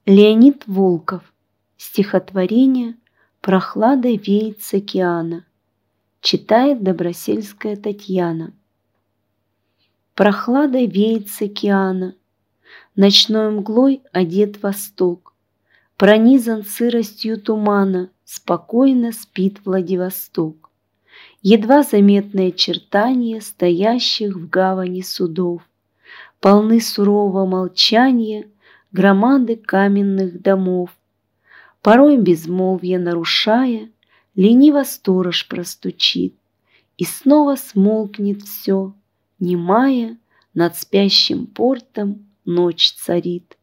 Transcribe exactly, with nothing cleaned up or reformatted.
Леонид Волков. Стихотворение «Прохладой веет с океана». Читает Добросельская Татьяна. Прохладой веет с океана, ночной мглой одет восток, пронизан сыростью тумана, спокойно спит Владивосток. Едва заметные очертания стоящих в гавани судов, полны сурового молчания громады каменных домов. Порой безмолвие нарушая, лениво сторож простучит, и снова смолкнет все, немая, над спящим портом ночь царит.